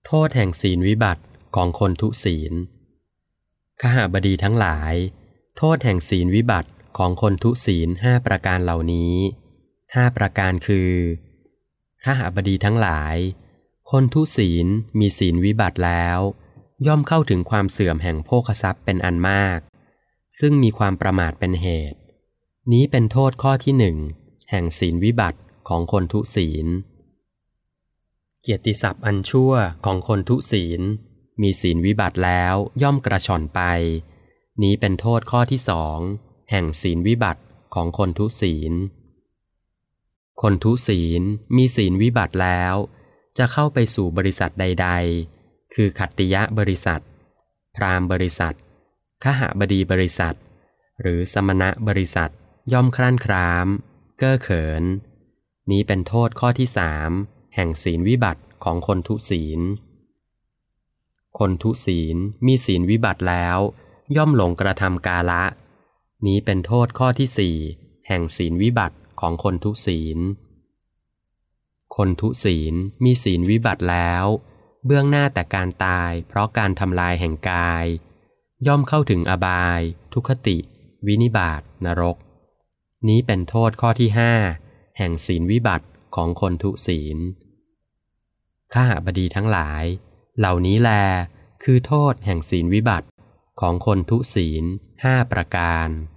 โทษแห่งศีลวิบัติของคนทุศีลขหบดีทั้งหลายโทษแห่งศีลวิบัติของคนทุศีล5ประการเหล่านี้5ประการคือขหบดีทั้งหลายคนทุศีลมีศีลวิบัติแล้วย่อมเข้าถึงความเสื่อมแห่งโภคทรัพย์เป็นอันมากซึ่งมีความประมาทเป็นเหตุนี้เป็นโทษข้อที่1แห่งศีลวิบัติของคนทุศีลเกียรติศัพท์อันชั่วของคนทุศีลมีศีลวิบัติแล้วย่อมกระชอนไปนี้เป็นโทษข้อที่2แห่งศีลวิบัติของคนทุศีลคนทุศีลมีศีลวิบัติแล้วจะเข้าไปสู่บริษัทใดๆคือขัตติยะบริษัทพราหมณ์บริษัทขหบดีบริษัทหรือสมณะบริษัทย่อมครั่นคร้ามเก้อเขินนี้เป็นโทษข้อที่3แห่งศีลวิบัติของคนทุศีลคนทุศีลมีศีลวิบัติแล้วย่อมหลงกระทำกาละนี้เป็นโทษข้อที่4แห่งศีลวิบัติของคนทุศีลคนทุศีลมีศีลวิบัติแล้วเบื้องหน้าแต่การตายเพราะการทำลายแห่งกายย่อมเข้าถึงอบายทุกขติวินิบาตนรกนี้เป็นโทษข้อที่5แห่งศีลวิบัติของคนทุศีลขหบดีทั้งหลายเหล่านี้แลคือโทษแห่งศีลวิบัติของคนทุศีล5ประการ